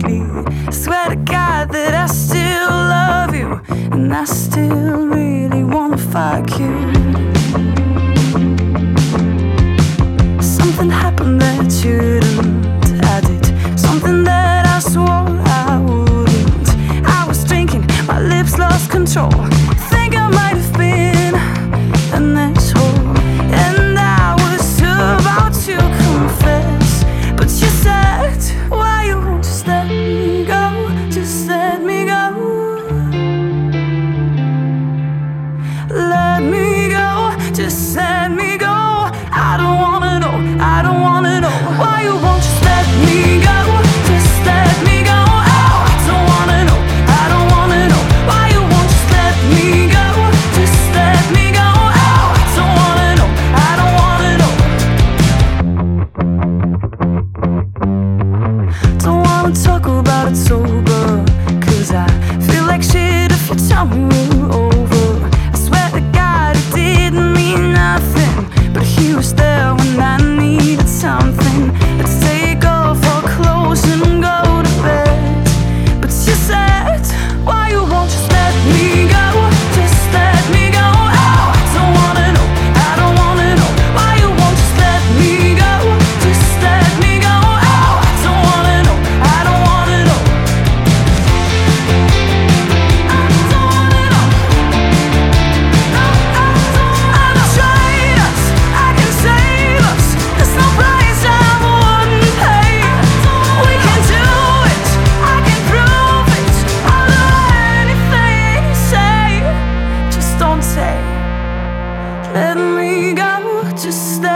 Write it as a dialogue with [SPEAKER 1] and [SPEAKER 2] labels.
[SPEAKER 1] lately. I swear to God that I still love you, and I still really wanna fuck you. Something happened that shouldn't. I did something that I swore I wouldn't. I was drinking, my lips lost control. Think I might have been an asshole, and I was about to confess, but you said, why you won't just let me go? Just let me go. Let me go, just let me go. I don't wanna know, I don't wanna know why you won't just let me go. Just let me go. Oh, I don't wanna know, I don't wanna know why you won't just let me go. Just let me go. Oh, I don't wanna know, I don't wanna know. Don't wanna talk about it sober, 'cause I feel like shit if you tell me we're over. I swear to God it didn't mean nothing, but he was there when I needed something. Let's take off our clothes and go to bed. But you said, why you won't just let me go? Just let me go. Oh, I don't wanna know, I don't wanna know why you won't just let me go. Just let me go. Oh, I don't wanna know, I don't wanna know. I don't wanna know. I'm a traitor, I can save us. There's no price I wouldn't pay. We can do it, I can prove it. I'll do anything you say. Just don't say, let me go. Just